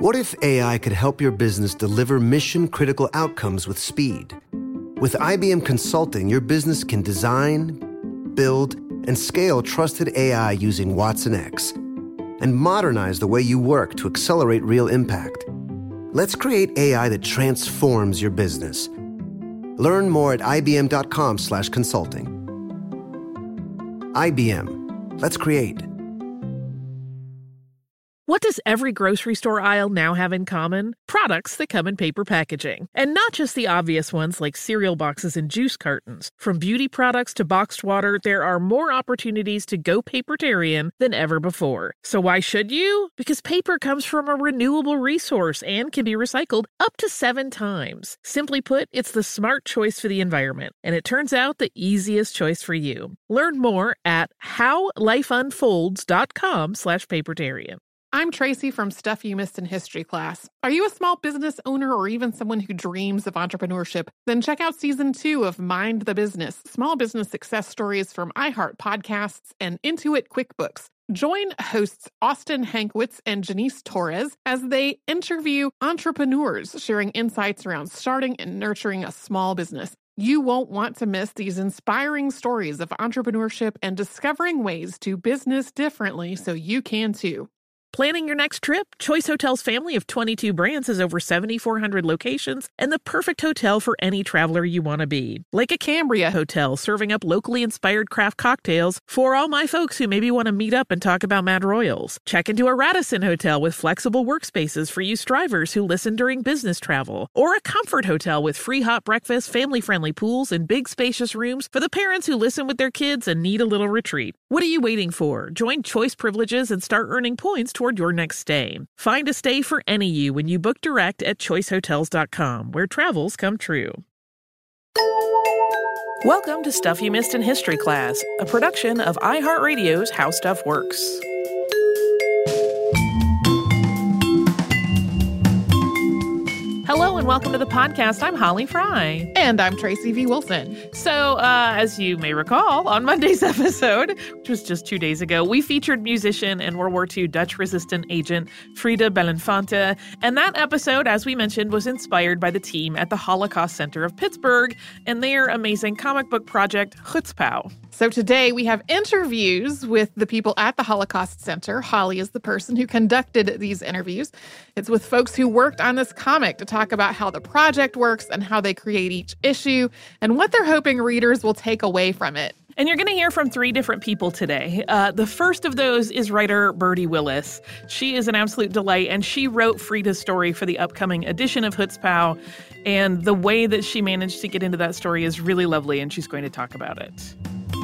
What if AI could help your business deliver mission-critical outcomes with speed? With IBM Consulting, your business can design, build, and scale trusted AI using watsonx, and modernize the way you work to accelerate real impact. Let's create AI that transforms your business. Learn more at ibm.com/consulting. IBM. Let's create. What does every grocery store aisle now have in common? Products that come in paper packaging. And not just the obvious ones like cereal boxes and juice cartons. From beauty products to boxed water, there are more opportunities to go papertarian than ever before. So why should you? Because paper comes from a renewable resource and can be recycled up to 7 times. Simply put, it's the smart choice for the environment. And it turns out the easiest choice for you. Learn more at howlifeunfolds.com/papertarian. I'm Tracy from Stuff You Missed in History class. Are you a small business owner or even someone who dreams of entrepreneurship? Then check out Season 2 of Mind the Business, Small Business Success Stories from iHeart Podcasts and Intuit QuickBooks. Join hosts Austin Hankwitz and Janice Torres as they interview entrepreneurs sharing insights around starting and nurturing a small business. You won't want to miss these inspiring stories of entrepreneurship and discovering ways to business differently so you can too. Planning your next trip? Choice Hotels' family of 22 brands has over 7,400 locations and the perfect hotel for any traveler you want to be. Like a Cambria Hotel, serving up locally inspired craft cocktails for all my folks who maybe want to meet up and talk about Mad Royals. Check into a Radisson Hotel with flexible workspaces for you strivers who listen during business travel. Or a Comfort Hotel with free hot breakfast, family-friendly pools, and big spacious rooms for the parents who listen with their kids and need a little retreat. What are you waiting for? Join Choice Privileges and start earning points toward your next stay. Find a stay for any you when you book direct at choicehotels.com, where travels come true. Welcome to Stuff You Missed in History class, a production of iHeartRadio's How Stuff Works. Hello and welcome to the podcast. I'm Holly Fry. And I'm Tracy V. Wilson. So, as you may recall, on Monday's episode, which was just 2 days ago, we featured musician and World War II Dutch resistance agent Frida Belinfante. And that episode, as we mentioned, was inspired by the team at the Holocaust Center of Pittsburgh and their amazing comic book project, Chutzpah. So today we have interviews with the people at the Holocaust Center. Holly is the person who conducted these interviews. It's with folks who worked on this comic to talk about how the project works and how they create each issue and what they're hoping readers will take away from it. And you're going to hear from 3 different people today. The first of those is writer Birdie Willis. She is an absolute delight, and she wrote Frida's story for the upcoming edition of Chutzpah. And the way that she managed to get into that story is really lovely, and she's going to talk about it.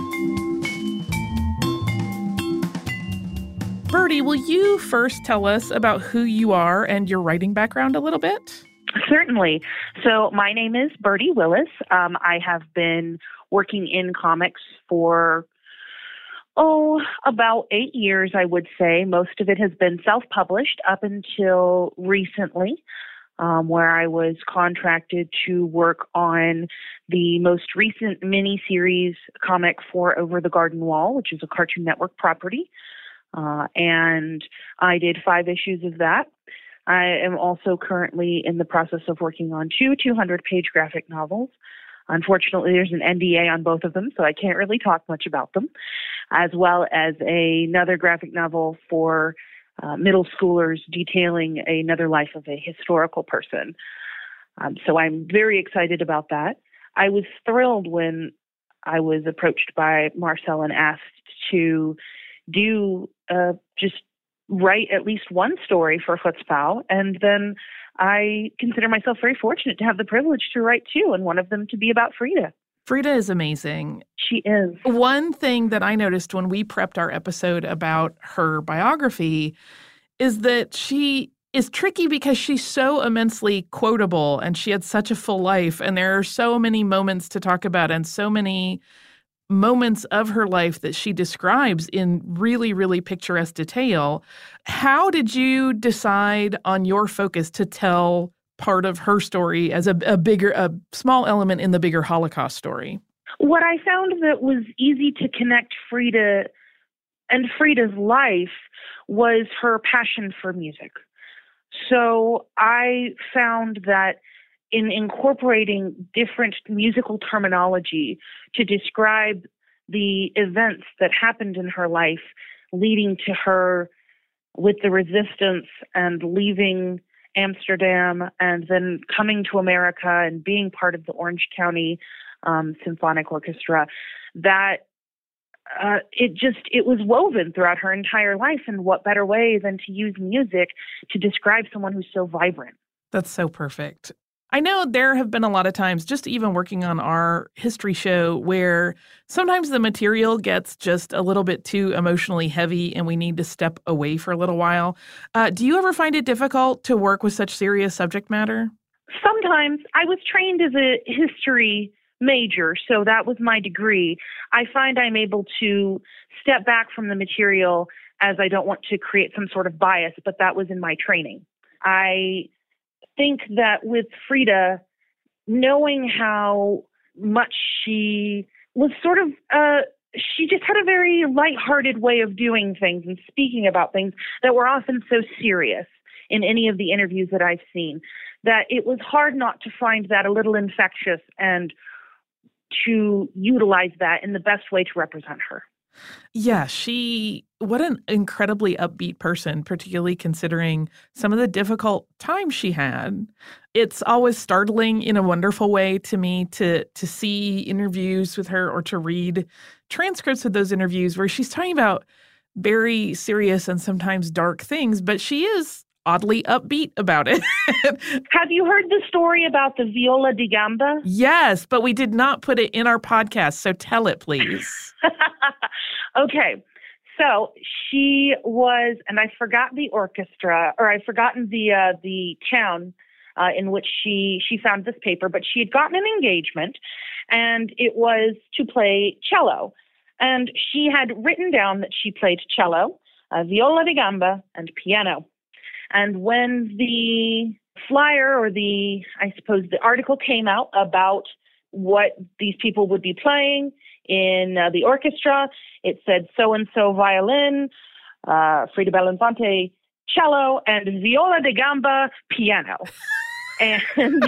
Birdie, will you first tell us about who you are and your writing background a little bit? Certainly. So my name is Birdie Willis. I have been working in comics for, about 8 years, I would say. Most of it has been self-published up until recently, where I was contracted to work on the most recent miniseries comic for Over the Garden Wall, which is a Cartoon Network property. And I did 5 issues of that. I am also currently in the process of working on 2 200-page graphic novels. Unfortunately, there's an NDA on both of them, so I can't really talk much about them, as well as another graphic novel for middle schoolers detailing another life of a historical person. So I'm very excited about that. I was thrilled when I was approached by Marcel and asked to do just write at least one story for Chutzpah, and then I consider myself very fortunate to have the privilege to write 2, and one of them to be about Frida. Frida is amazing. She is. One thing that I noticed when we prepped our episode about her biography is that she is tricky because she's so immensely quotable, and she had such a full life, and there are so many moments to talk about and so many moments of her life that she describes in really, really picturesque detail. How did you decide on your focus to tell part of her story as a small element in the bigger Holocaust story? What I found that was easy to connect Frida and Frida's life was her passion for music. So I found that in incorporating different musical terminology to describe the events that happened in her life, leading to her with the resistance and leaving Amsterdam and then coming to America and being part of the Orange County Symphonic Orchestra, that it was woven throughout her entire life. And what better way than to use music to describe someone who's so vibrant? That's so perfect. I know there have been a lot of times, just even working on our history show, where sometimes the material gets just a little bit too emotionally heavy and we need to step away for a little while. Do you ever find it difficult to work with such serious subject matter? Sometimes. I was trained as a history major, so that was my degree. I find I'm able to step back from the material as I don't want to create some sort of bias, but that was in my training. I think that with Frida, knowing how much she was sort of, she just had a very lighthearted way of doing things and speaking about things that were often so serious in any of the interviews that I've seen, that it was hard not to find that a little infectious and to utilize that in the best way to represent her. Yeah, what an incredibly upbeat person, particularly considering some of the difficult times she had. It's always startling in a wonderful way to me to see interviews with her or to read transcripts of those interviews where she's talking about very serious and sometimes dark things, but she is oddly upbeat about it. Have you heard the story about the viola da gamba? Yes, but we did not put it in our podcast, so tell it, please. Okay. So she was, and I forgot the orchestra, or I've forgotten the town in which she found this paper, but she had gotten an engagement, and it was to play cello. And she had written down that she played cello, viola da gamba, and piano. And when the flyer or the article came out about what these people would be playing in the orchestra, it said so-and-so violin, Frida Belinfante cello, and viola da gamba piano. And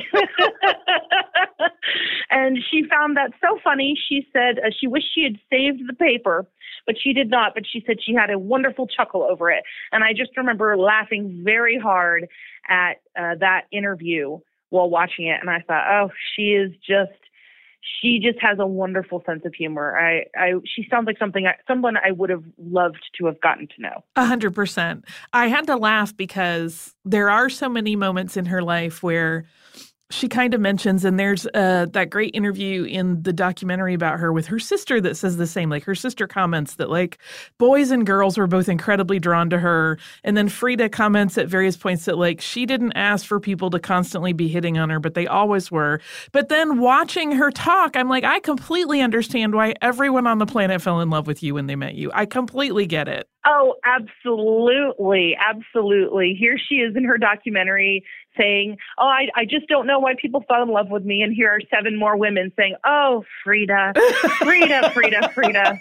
and she found that so funny. She said she wished she had saved the paper, but she did not. But she said she had a wonderful chuckle over it. And I just remember laughing very hard at that interview while watching it. And I thought, oh, she just has a wonderful sense of humor. She sounds like someone I would have loved to have gotten to know. 100%. I had to laugh because there are so many moments in her life where she kind of mentions, and there's that great interview in the documentary about her with her sister that says the same. Like, her sister comments that, like, boys and girls were both incredibly drawn to her. And then Frida comments at various points that, like, she didn't ask for people to constantly be hitting on her, but they always were. But then watching her talk, I'm like, I completely understand why everyone on the planet fell in love with you when they met you. I completely get it. Oh, absolutely. Absolutely. Here she is in her documentary saying, oh, I just don't know why people fell in love with me. And here are 7 more women saying, oh, Frida, Frida, Frida, Frida.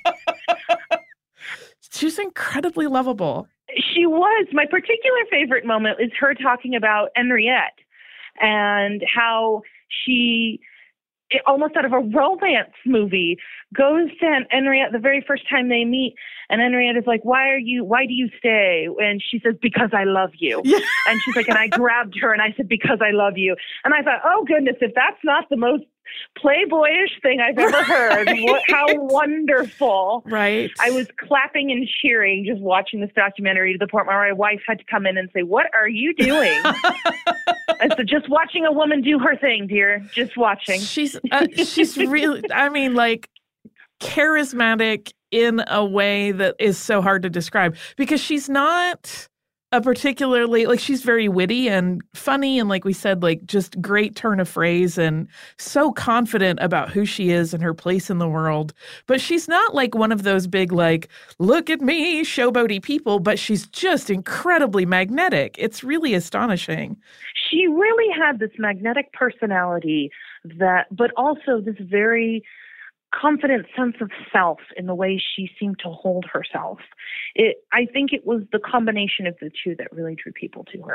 She's incredibly lovable. She was. My particular favorite moment is her talking about Henriette and how she, almost out of a romance movie, goes to Henriette the very first time they meet, and Henriette is like, why do you stay? And she says, because I love you. Yeah. And she's like, and I grabbed her and I said, because I love you. And I thought, oh goodness, if that's not the most playboyish thing I've ever heard, how wonderful. Right. I was clapping and cheering just watching this documentary to the point where my wife had to come in and say, what are you doing? I said, just watching a woman do her thing, dear. Just watching. She's really, I mean, like, charismatic in a way that is so hard to describe, because she's not a particularly, like, she's very witty and funny and, like we said, like, just great turn of phrase and so confident about who she is and her place in the world. But she's not like one of those big, like, look at me, showboaty people, but she's just incredibly magnetic. It's really astonishing. She really had this magnetic personality but also this very confident sense of self in the way she seemed to hold herself. I think it was the combination of the two that really drew people to her.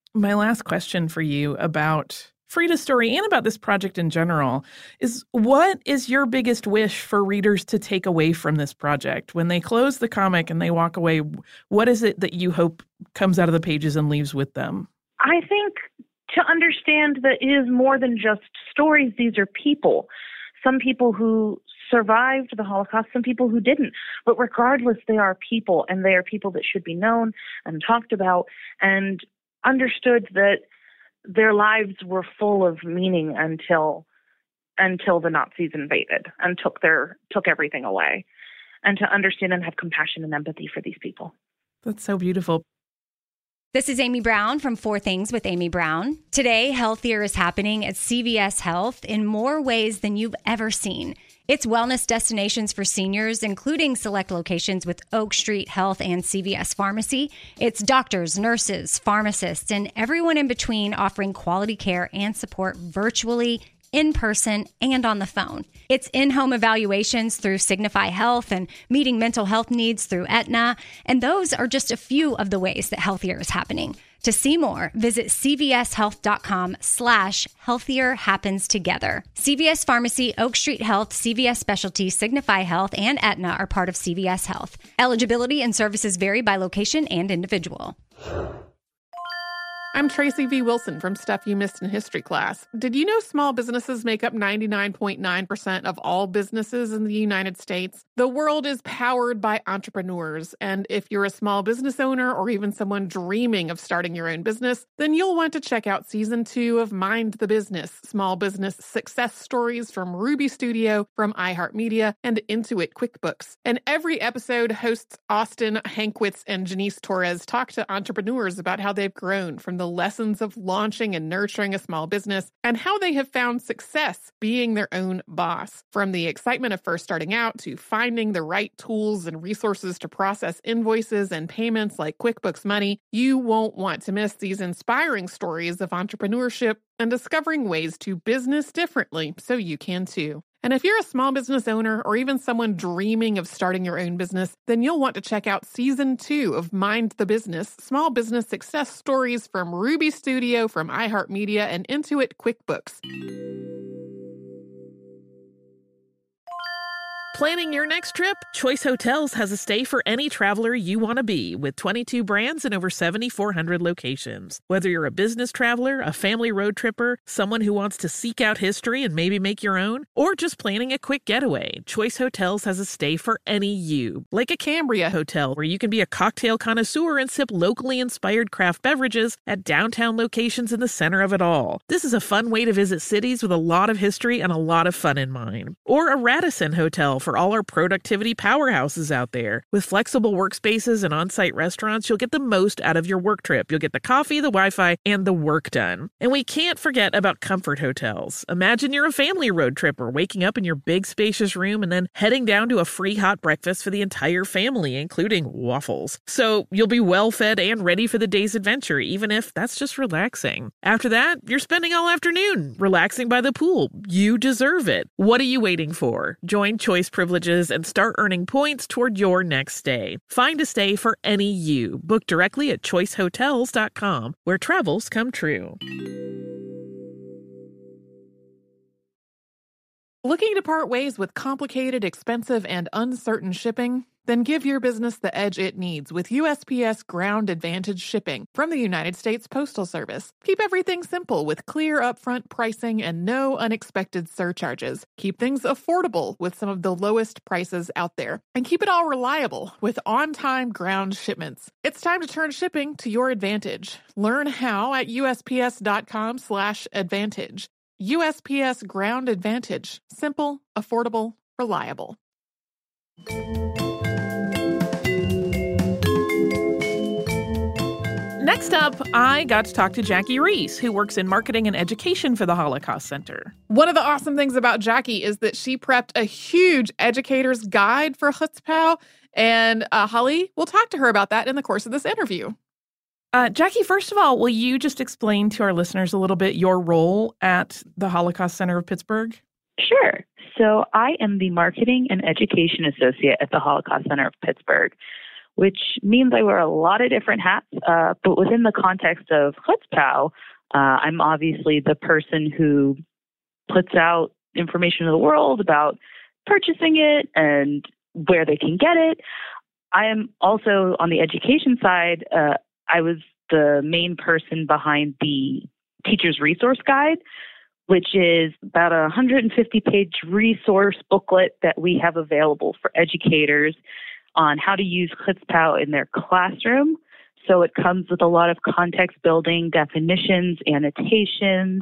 My last question for you about Frida's story and about this project in general is, what is your biggest wish for readers to take away from this project? When they close the comic and they walk away, what is it that you hope comes out of the pages and leaves with them? I think to understand that it is more than just stories. These are people. Some people who survived the Holocaust, some people who didn't. But regardless, they are people, and they are people that should be known and talked about and understood that their lives were full of meaning until the Nazis invaded and took everything away. And to understand and have compassion and empathy for these people. That's so beautiful. This is Amy Brown from 4 Things with Amy Brown. Today, healthier is happening at CVS Health in more ways than you've ever seen. It's wellness destinations for seniors, including select locations with Oak Street Health and CVS Pharmacy. It's doctors, nurses, pharmacists, and everyone in between offering quality care and support virtually, in person, and on the phone. It's in-home evaluations through Signify Health and meeting mental health needs through Aetna. And those are just a few of the ways that healthier is happening. To see more, visit cvshealth.com/healthier happens together. CVS Pharmacy, Oak Street Health, CVS Specialty, Signify Health, and Aetna are part of CVS Health. Eligibility and services vary by location and individual. I'm Tracy V. Wilson from Stuff You Missed in History Class. Did you know small businesses make up 99.9% of all businesses in the United States? The world is powered by entrepreneurs, and if you're a small business owner or even someone dreaming of starting your own business, then you'll want to check out Season 2 of Mind the Business, small business success stories from Ruby Studio, from iHeartMedia, and Intuit QuickBooks. And every episode, hosts Austin Hankwitz and Janice Torres talk to entrepreneurs about how they've grown from the lessons of launching and nurturing a small business and how they have found success being their own boss. From the excitement of first starting out to finding the right tools and resources to process invoices and payments like QuickBooks Money, you won't want to miss these inspiring stories of entrepreneurship and discovering ways to business differently so you can too. And if you're a small business owner or even someone dreaming of starting your own business, then you'll want to check out Season 2 of Mind the Business, small business success stories from Ruby Studio, from iHeartMedia, and Intuit QuickBooks. Planning your next trip? Choice Hotels has a stay for any traveler you want to be, with 22 brands and over 7,400 locations. Whether you're a business traveler, a family road tripper, someone who wants to seek out history and maybe make your own, or just planning a quick getaway, Choice Hotels has a stay for any you. Like a Cambria Hotel, where you can be a cocktail connoisseur and sip locally inspired craft beverages at downtown locations in the center of it all. This is a fun way to visit cities with a lot of history and a lot of fun in mind. Or a Radisson Hotel for all our productivity powerhouses out there. With flexible workspaces and on-site restaurants, you'll get the most out of your work trip. You'll get the coffee, the Wi-Fi, and the work done. And we can't forget about comfort hotels. Imagine you're a family road tripper, waking up in your big spacious room and then heading down to a free hot breakfast for the entire family, including waffles. So you'll be well fed and ready for the day's adventure, even if that's just relaxing. After that, you're spending all afternoon relaxing by the pool. You deserve it. What are you waiting for? Join Choice Privileges and start earning points toward your next stay. Find a stay for any you. Book directly at choicehotels.com, where travels come true. Looking to part ways with complicated, expensive, and uncertain shipping? Then give your business the edge it needs with USPS Ground Advantage shipping from the United States Postal Service. Keep everything simple with clear upfront pricing and no unexpected surcharges. Keep things affordable with some of the lowest prices out there. And keep it all reliable with on-time ground shipments. It's time to turn shipping to your advantage. Learn how at USPS.com/advantage. USPS Ground Advantage. Simple, affordable, reliable. Next up, I got to talk to Jackie Reese, who works in marketing and education for the Holocaust Center. One of the awesome things about Jackie is that she prepped a huge educator's guide for Chutzpah, and Holly will talk to her about that in the course of this interview. Jackie, first of all, will you just explain to our listeners a little bit your role at the Holocaust Center of Pittsburgh? Sure. So I am the Marketing and Education Associate at the Holocaust Center of Pittsburgh. which means I wear a lot of different hats. But within the context of Chutzpah, I'm obviously the person who puts out information to the world about purchasing it and where they can get it. I am also on the education side. I was the main person behind the Teacher's Resource Guide, which is about a 150-page resource booklet that we have available for educators on how to use Chutzpah in their classroom. So it comes with a lot of context building, definitions, annotations,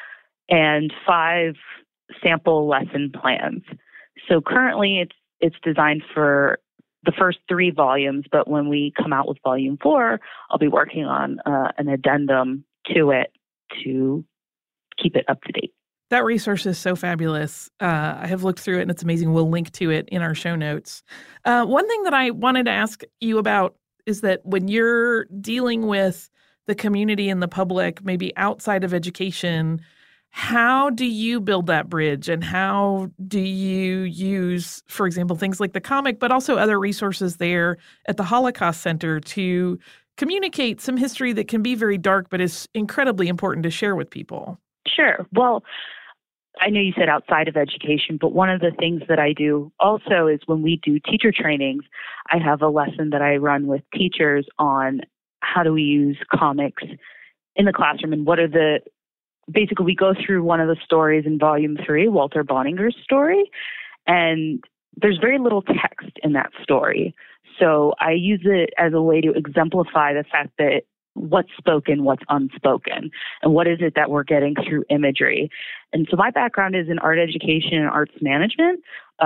and 5 sample lesson plans. So currently it's designed for the first 3 volumes, but when we come out with volume 4, I'll be working on an addendum to it to keep it up to date. That resource is so fabulous. I have looked through it and it's amazing. We'll link to it in our show notes. One thing that I wanted to ask you about is that when you're dealing with the community and the public, maybe outside of education, how do you build that bridge and how do you use, for example, things like the comic, but also other resources there at the Holocaust Center to communicate some history that can be very dark, but is incredibly important to share with people? Sure. Well, I know you said outside of education, but one of the things that I do also is when we do teacher trainings, I have a lesson that I run with teachers on how do we use comics in the classroom and what are basically we go through one of the stories in volume 3, Walter Bonninger's story, and there's very little text in that story. So I use it as a way to exemplify the fact that what's spoken, what's unspoken, and what is it that we're getting through imagery. And so my background is in art education and arts management.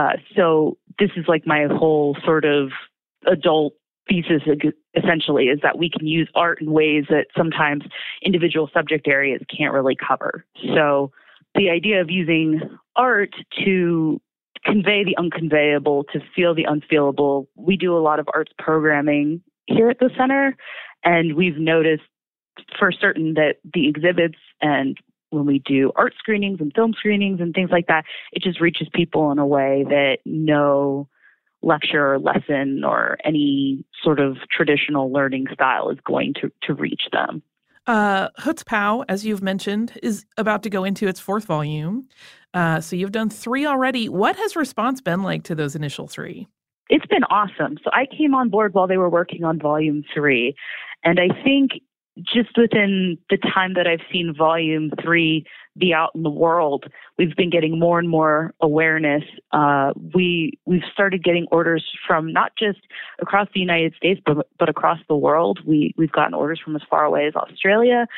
So this is like my whole sort of adult thesis, essentially, is that we can use art in ways that sometimes individual subject areas can't really cover. So the idea of using art to convey the unconveyable, to feel the unfeelable, we do a lot of arts programming here at the center. And we've noticed for certain that the exhibits and when we do art screenings and film screenings and things like that, it just reaches people in a way that no lecture or lesson or any sort of traditional learning style is going to reach them. Chutzpah, as you've mentioned, is about to go into its 4th volume. So you've done 3 already. What has response been like to those initial 3? It's been awesome. So I came on board while they were working on volume 3. And I think just within the time that I've seen volume 3 be out in the world, we've been getting more and more awareness. We've started getting orders from not just across the United States, but across the world. We've gotten orders from as far away as Australia.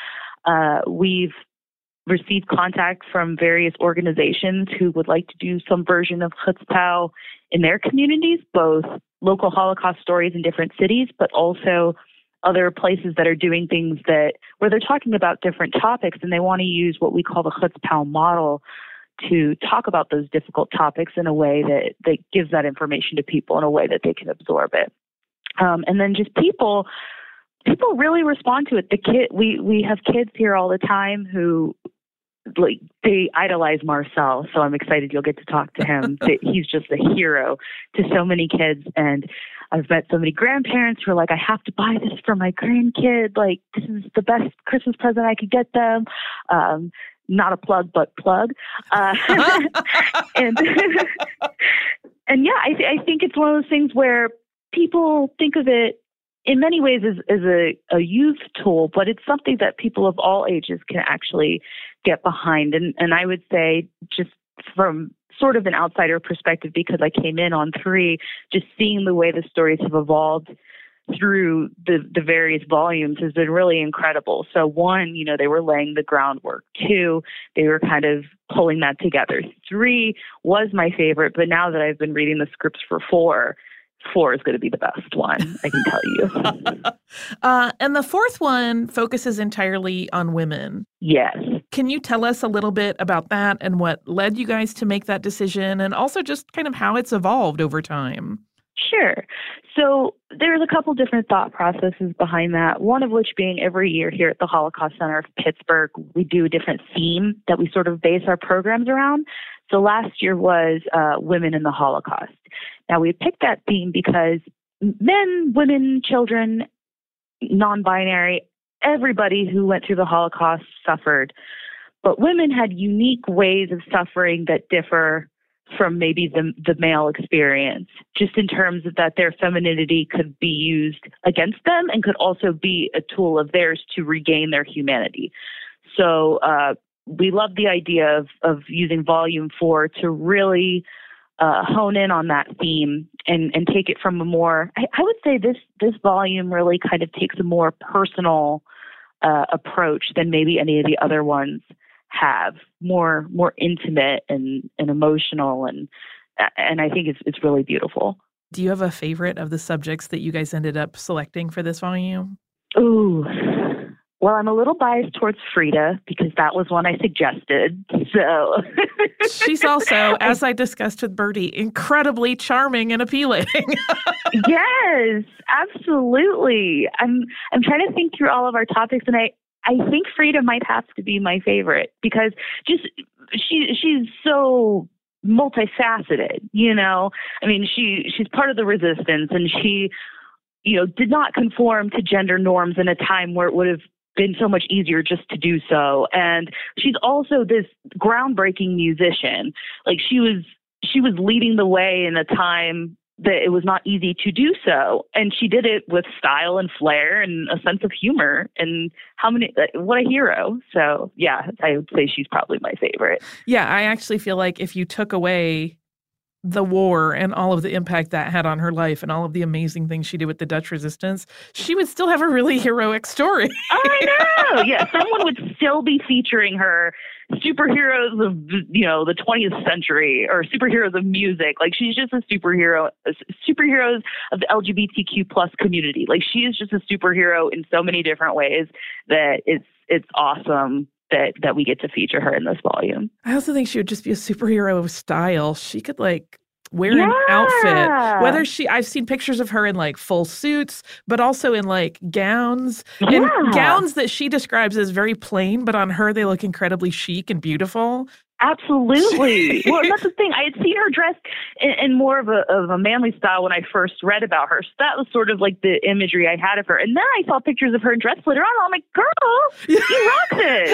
We've received contact from various organizations who would like to do some version of Chutzpah in their communities, both local Holocaust stories in different cities, but also other places that are doing things where they're talking about different topics and they want to use what we call the Chutzpah model to talk about those difficult topics in a way that gives that information to people in a way that they can absorb it. And then just people really respond to it. We have kids here all the time who they idolize Marcel, so I'm excited you'll get to talk to him. He's just a hero to so many kids, and I've met so many grandparents who are like, I have to buy this for my grandkid. Like, this is the best Christmas present I could get them. Not a plug, but plug. And yeah, I think it's one of those things where people think of it in many ways as a youth tool, but it's something that people of all ages can actually get behind. And I would say, just from sort of an outsider perspective, because I came in on 3, just seeing the way the stories have evolved through the various volumes has been really incredible. So 1, they were laying the groundwork. 2, they were kind of pulling that together. 3 was my favorite, but now that I've been reading the scripts for 4 is going to be the best one, I can tell you. And the 4th one focuses entirely on women. Yes. Can you tell us a little bit about that and what led you guys to make that decision, and also just kind of how it's evolved over time? Sure. So there's a couple different thought processes behind that, one of which being every year here at the Holocaust Center of Pittsburgh, we do a different theme that we sort of base our programs around. So last year was Women in the Holocaust. Now, we picked that theme because men, women, children, non-binary, everybody who went through the Holocaust suffered. But women had unique ways of suffering that differ from maybe the male experience, just in terms of that their femininity could be used against them and could also be a tool of theirs to regain their humanity. So we love the idea of using Volume 4 to really hone in on that theme and take it from a more, I would say this volume really kind of takes a more personal approach than maybe any of the other ones have, more intimate and emotional, and I think it's really beautiful. Do you have a favorite of the subjects that you guys ended up selecting for this volume? Ooh, well, I'm a little biased towards Frida because that was one I suggested. So she's also, as I discussed with Bertie, incredibly charming and appealing. Yes, absolutely. I'm trying to think through all of our topics, and I think Frida might have to be my favorite because just she's so multifaceted, you know. I mean, she's part of the resistance, and she, you know, did not conform to gender norms in a time where it would have been so much easier just to do so. And she's also this groundbreaking musician. Like she was leading the way in a time that it was not easy to do so. And she did it with style and flair and a sense of humor. And what a hero. So yeah, I would say she's probably my favorite. Yeah, I actually feel like if you took away the war and all of the impact that had on her life and all of the amazing things she did with the Dutch resistance, she would still have a really heroic story. I know. Yeah, someone would still be featuring her superheroes of, you know, the 20th century or superheroes of music. Like she's just a superheroes of the LGBTQ plus community. Like she is just a superhero in so many different ways that it's awesome that we get to feature her in this volume. I also think she would just be a superhero of style. She could like wear an outfit, whether I've seen pictures of her in like full suits, but also in like gowns and gowns that she describes as very plain, but on her, they look incredibly chic and beautiful. Absolutely. Well, that's the thing. I had seen her dressed in more of a manly style when I first read about her. So that was sort of like the imagery I had of her. And then I saw pictures of her in dress later on. I'm like, girl, you rock this.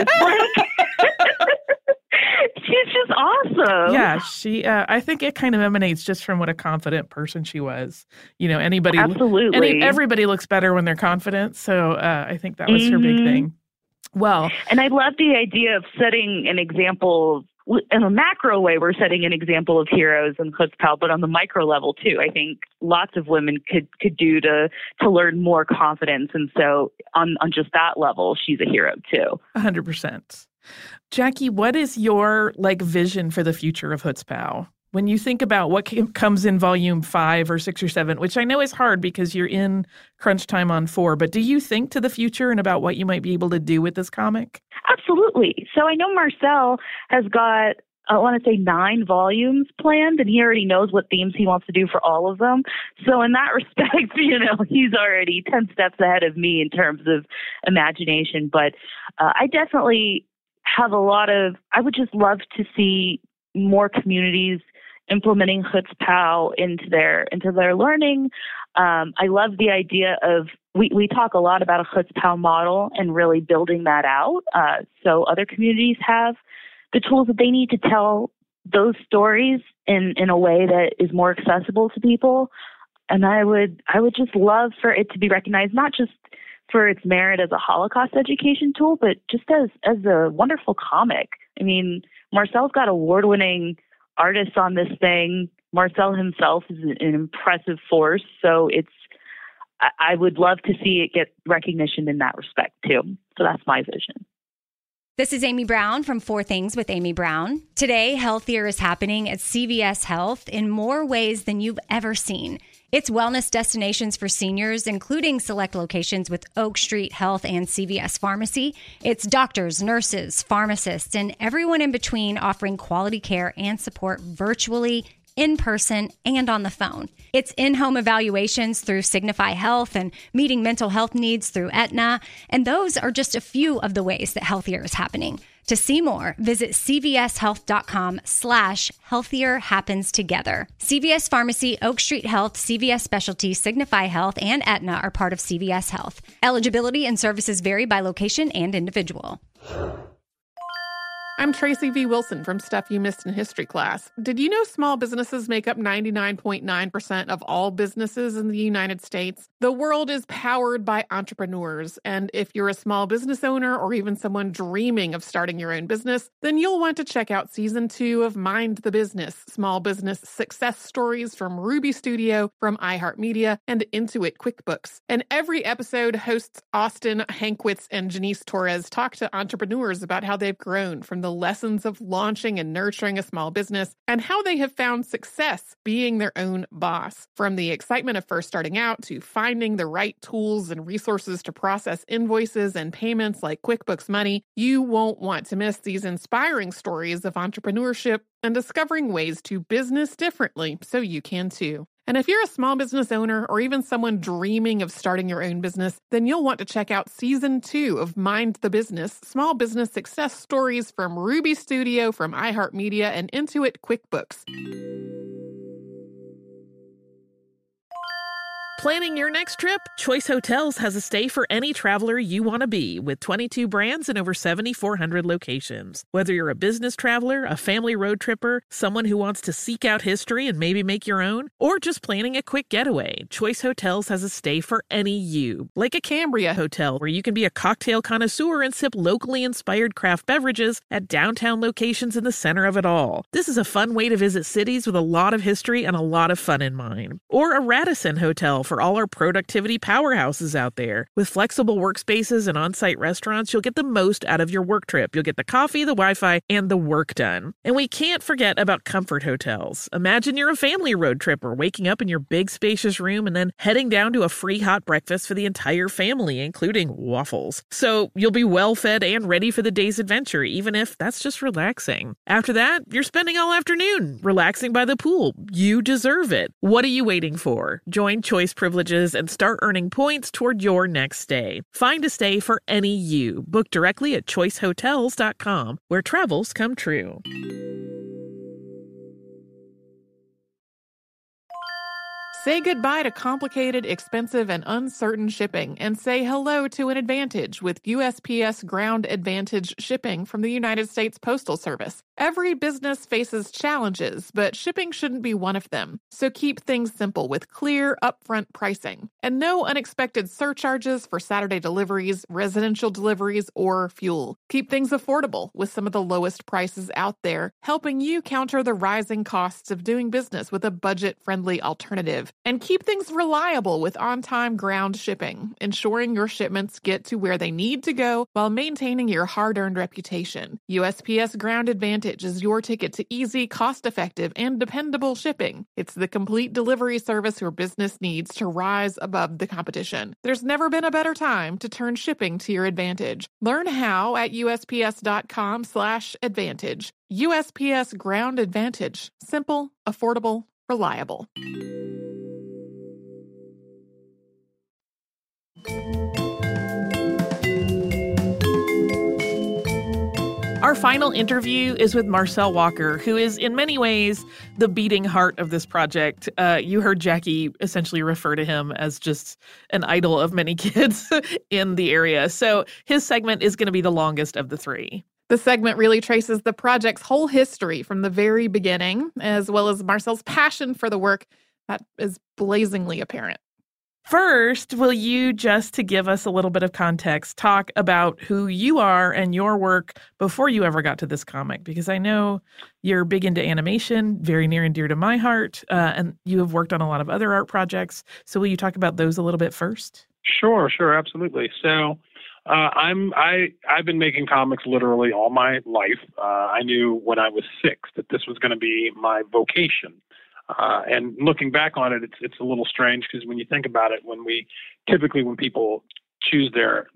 Like, she's just awesome. Yeah, she. I think it kind of emanates just from what a confident person she was. You know, everybody looks better when they're confident. So I think that was her big thing. Well, and I love the idea of setting an example. In a macro way, we're setting an example of heroes in Chutzpah, but on the micro level too, I think lots of women could do to learn more confidence. And so on just that level, she's a hero too. 100%. Jackie, what is your vision for the future of Chutzpah? When you think about what comes in volume 5 or 6 or 7, which I know is hard because you're in crunch time on 4, but do you think to the future and about what you might be able to do with this comic? Absolutely. So I know Marcel has got, I want to say 9 volumes planned, and he already knows what themes he wants to do for all of them. So in that respect, you know, he's already 10 steps ahead of me in terms of imagination. But I definitely have I would just love to see more communities implementing Chutzpah into their learning. I love the idea of, we talk a lot about a Chutzpah model and really building that out. So other communities have the tools that they need to tell those stories in a way that is more accessible to people. And I would just love for it to be recognized, not just for its merit as a Holocaust education tool, but just as a wonderful comic. I mean, Marcel's got award-winning artists on this thing. Marcel himself is an impressive force. So I would love to see it get recognition in that respect too. So that's my vision. This is Amy Brown from 4 Things with Amy Brown. Today, healthier is happening at CVS Health in more ways than you've ever seen. It's wellness destinations for seniors, including select locations with Oak Street Health and CVS Pharmacy. It's doctors, nurses, pharmacists, and everyone in between offering quality care and support virtually in person and on the phone. It's in-home evaluations through Signify Health and meeting mental health needs through Aetna. And those are just a few of the ways that Healthier is happening. To see more, visit cvshealth.com/healthier happens together. CVS Pharmacy, Oak Street Health, CVS Specialty, Signify Health, and Aetna are part of CVS Health. Eligibility and services vary by location and individual. I'm Tracy V. Wilson from Stuff You Missed in History Class. Did you know small businesses make up 99.9% of all businesses in the United States? The world is powered by entrepreneurs, and if you're a small business owner or even someone dreaming of starting your own business, then you'll want to check out Season 2 of Mind the Business, Small Business Success Stories from Ruby Studio, from iHeartMedia, and Intuit QuickBooks. In every episode, hosts Austin Hankwitz and Janice Torres talk to entrepreneurs about how they've grown from the lessons of launching and nurturing a small business and how they have found success being their own boss. From the excitement of first starting out to finding the right tools and resources to process invoices and payments like QuickBooks Money, you won't want to miss these inspiring stories of entrepreneurship and discovering ways to business differently so you can too. And if you're a small business owner or even someone dreaming of starting your own business, then you'll want to check out Season 2 of Mind the Business, Small Business Success Stories from Ruby Studio, from iHeartMedia, and Intuit QuickBooks. Planning your next trip? Choice Hotels has a stay for any traveler you want to be, with 22 brands and over 7,400 locations. Whether you're a business traveler, a family road tripper, someone who wants to seek out history and maybe make your own, or just planning a quick getaway, Choice Hotels has a stay for any you. Like a Cambria Hotel, where you can be a cocktail connoisseur and sip locally inspired craft beverages at downtown locations in the center of it all. This is a fun way to visit cities with a lot of history and a lot of fun in mind. Or a Radisson Hotel for all our productivity powerhouses out there. With flexible workspaces and on-site restaurants, you'll get the most out of your work trip. You'll get the coffee, the Wi-Fi, and the work done. And we can't forget about Comfort Hotels. Imagine you're a family road tripper, waking up in your big spacious room and then heading down to a free hot breakfast for the entire family, including waffles. So you'll be well fed and ready for the day's adventure, even if that's just relaxing. After that, you're spending all afternoon relaxing by the pool. You deserve it. What are you waiting for? Join Choice Privileges and start earning points toward your next stay. Find a stay for any you. Book directly at choicehotels.com, where travels come true. Say goodbye to complicated, expensive, and uncertain shipping, and say hello to an advantage with USPS Ground Advantage shipping from the United States Postal Service. Every business faces challenges, but shipping shouldn't be one of them. So keep things simple with clear, upfront pricing, and no unexpected surcharges for Saturday deliveries, residential deliveries, or fuel. Keep things affordable with some of the lowest prices out there, helping you counter the rising costs of doing business with a budget-friendly alternative. And keep things reliable with on-time ground shipping, ensuring your shipments get to where they need to go while maintaining your hard-earned reputation. USPS Ground Advantage is your ticket to easy, cost-effective, and dependable shipping. It's the complete delivery service your business needs to rise above the competition. There's never been a better time to turn shipping to your advantage. Learn how at USPS.com/advantage. USPS Ground Advantage. Simple, affordable, reliable. Our final interview is with Marcel Walker, who is in many ways the beating heart of this project. You heard Jackie essentially refer to him as just an idol of many kids in the area. So his segment is going to be the longest of the three. The segment really traces the project's whole history from the very beginning, as well as Marcel's passion for the work that is blazingly apparent. First, will you, just to give us a little bit of context, talk about who you are and your work before you ever got to this comic? Because I know you're big into animation, very near and dear to my heart, and you have worked on a lot of other art projects. So will you talk about those a little bit first? Sure, absolutely. So I've been making comics literally all my life. I knew when I was 6 that this was going to be my vocation. And looking back on it, it's a little strange because when you think about it, when people choose their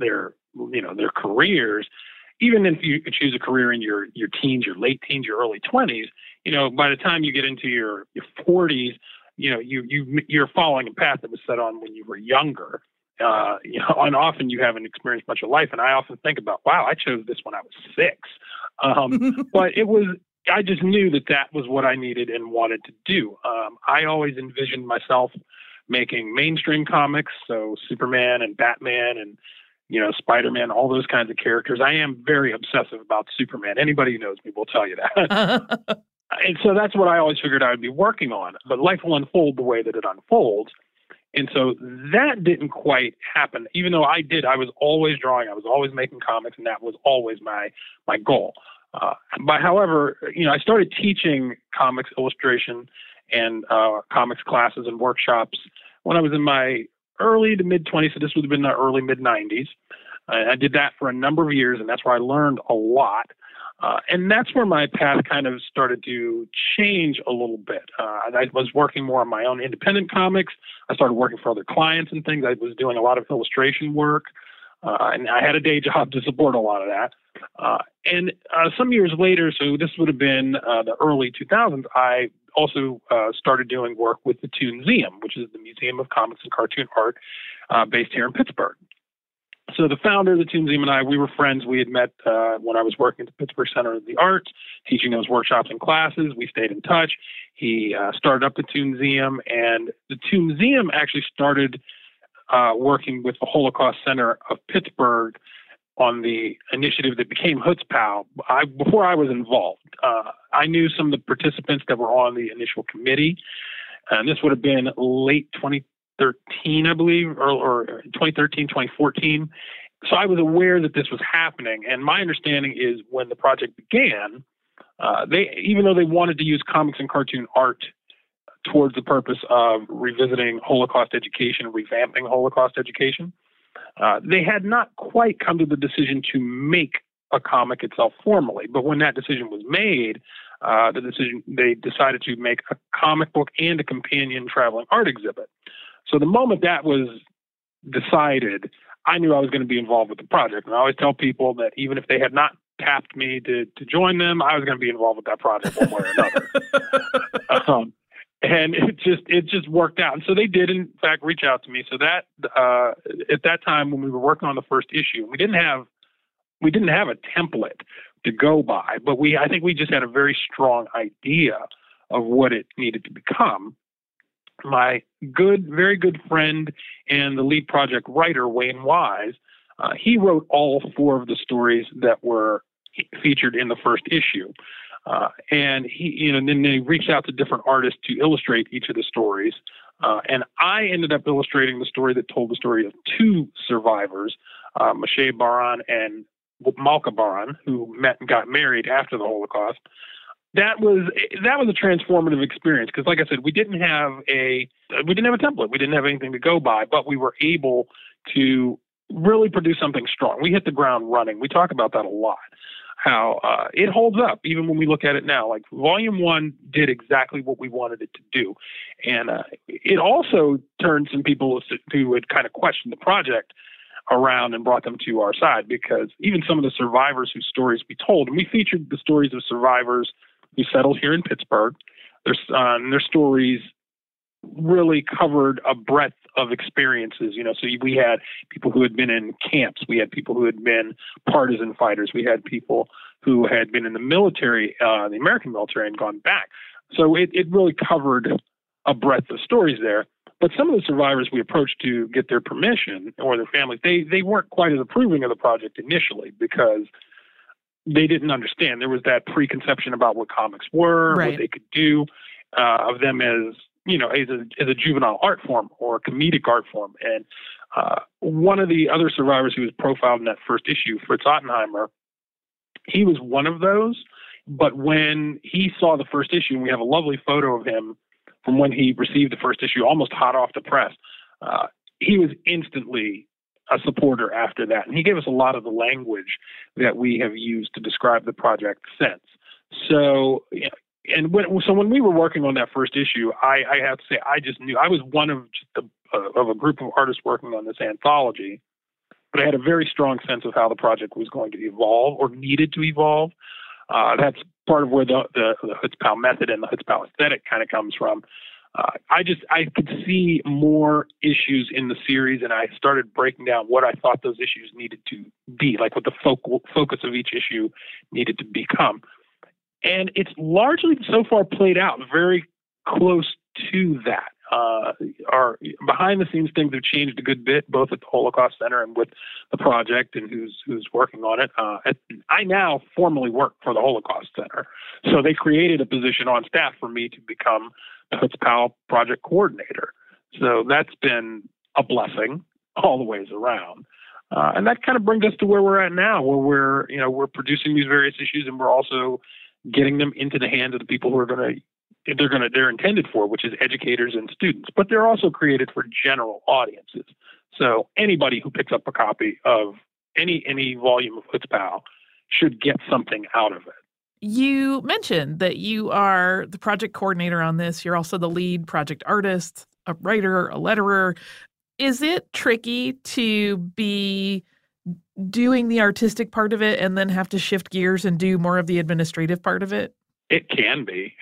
careers, even if you choose a career in your teens, your late teens, your early 20s, by the time you get into your 40s, you're following a path that was set on when you were younger. And often you haven't experienced much of life. And I often think about, wow, I chose this when I was 6. But I just knew that was what I needed and wanted to do. I always envisioned myself making mainstream comics, so Superman and Batman and, Spider-Man, all those kinds of characters. I am very obsessive about Superman. Anybody who knows me will tell you that. And so that's what I always figured I would be working on. But life will unfold the way that it unfolds. And so that didn't quite happen. Even though I was always drawing, I was always making comics, and that was always my goal. But however, I started teaching comics illustration and comics classes and workshops when I was in my early to mid-20s. So this would have been the early mid-90s. I did that for a number of years, and that's where I learned a lot. And that's where my path kind of started to change a little bit. I was working more on my own independent comics. I started working for other clients and things. I was doing a lot of illustration work, and I had a day job to support a lot of that. And some years later, so this would have been the early 2000s, I also started doing work with the Toonseum, which is the Museum of Comics and Cartoon Art based here in Pittsburgh. So the founder of the Toonseum and I, we were friends. We had met when I was working at the Pittsburgh Center of the Arts, teaching those workshops and classes. We stayed in touch. He started up the Toonseum, and the Toonseum actually started working with the Holocaust Center of Pittsburgh on the initiative that became Hutzpah. Before I was involved, I knew some of the participants that were on the initial committee, and this would have been late 2013, I believe, or 2013, 2014. So I was aware that this was happening. And my understanding is when the project began, even though they wanted to use comics and cartoon art towards the purpose of revisiting Holocaust education, revamping Holocaust education, they had not quite come to the decision to make a comic itself formally. But when that decision was made, they decided to make a comic book and a companion traveling art exhibit. So the moment that was decided, I knew I was going to be involved with the project. And I always tell people that even if they had not tapped me to join them, I was going to be involved with that project one way or another. And it just worked out. And so they did, in fact, reach out to me. So that at that time when we were working on the first issue, we didn't have a template to go by, but I think we just had a very strong idea of what it needed to become. My very good friend and the lead project writer, Wayne Wise, he wrote all 4 of the stories that were featured in the first issue. And then they reached out to different artists to illustrate each of the stories. And I ended up illustrating the story that told the story of 2 survivors, Moshe Baran and Malka Baran, who met and got married after the Holocaust. That was a transformative experience because, like I said, we didn't have a template. We didn't have anything to go by, but we were able to really produce something strong. We hit the ground running. We talk about that a lot, how it holds up even when we look at it now. Like Volume 1 did exactly what we wanted it to do. And it also turned some people who had kind of questioned the project around and brought them to our side, because even some of the survivors whose stories we told, and we featured the stories of survivors who settled here in Pittsburgh. Their stories really covered a breadth of experiences. So we had people who had been in camps. We had people who had been partisan fighters. We had people who had been in the military, the American military, and gone back. So it really covered a breadth of stories there. But some of the survivors we approached to get their permission, or their families, they weren't quite as approving of the project initially because they didn't understand. There was that preconception about what comics were, right, what they could do, of them as a juvenile art form or a comedic art form. And one of the other survivors who was profiled in that first issue, Fritz Ottenheimer, he was one of those. But when he saw the first issue, and we have a lovely photo of him from when he received the first issue, almost hot off the press, he was instantly a supporter after that. And he gave us a lot of the language that we have used to describe the project since. So, when we were working on that first issue, I have to say, I just knew I was one of a group of artists working on this anthology, but I had a very strong sense of how the project was going to evolve or needed to evolve. That's part of where the Chutzpah method and the Chutzpah aesthetic kind of comes from. I could see more issues in the series, and I started breaking down what I thought those issues needed to be, like what the focus of each issue needed to become. And it's largely so far played out very close to that. Our behind-the-scenes things have changed a good bit, both at the Holocaust Center and with the project and who's working on it. I now formally work for the Holocaust Center, so they created a position on staff for me to become the Chutzpah project coordinator. So that's been a blessing all the ways around. And that kind of brings us to where we're at now, where we're producing these various issues, and we're also getting them into the hands of the people who are they're intended for, which is educators and students, but they're also created for general audiences. So anybody who picks up a copy of any volume of Chutzpah should get something out of it. You mentioned that you are the project coordinator on this. You're also the lead project artist, a writer, a letterer. Is it tricky to be doing the artistic part of it and then have to shift gears and do more of the administrative part of it? It can be.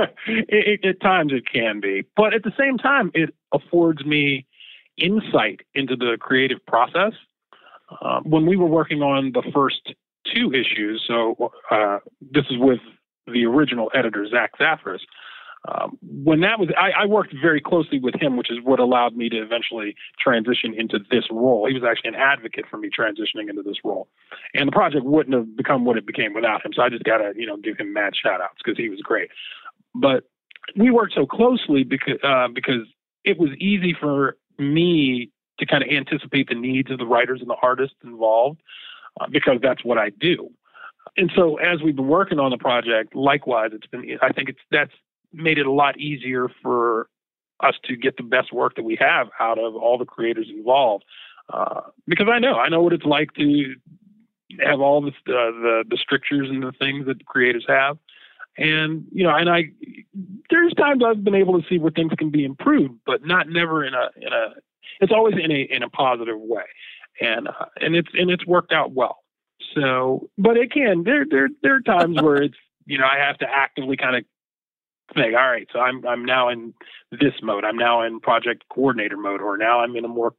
At times it can be. But at the same time, it affords me insight into the creative process. When we were working on the first 2 issues, so this is with the original editor, Zach Zafiris. When that was, I worked very closely with him, which is what allowed me to eventually transition into this role. He was actually an advocate for me transitioning into this role. And the project wouldn't have become what it became without him. So I just got to, give him mad shout outs because he was great. But we worked so closely because it was easy for me to kind of anticipate the needs of the writers and the artists involved because that's what I do. And so as we've been working on the project, likewise, that's made it a lot easier for us to get the best work that we have out of all the creators involved. Because I know what it's like to have all the strictures and the things that the creators have. And, there's times I've been able to see where things can be improved, but never it's always in a positive way. And it's worked out well. So, but it can, there are times where it's, I have to actively kind of think, all right, so I'm now in this mode. I'm now in project coordinator mode, or now I'm in a more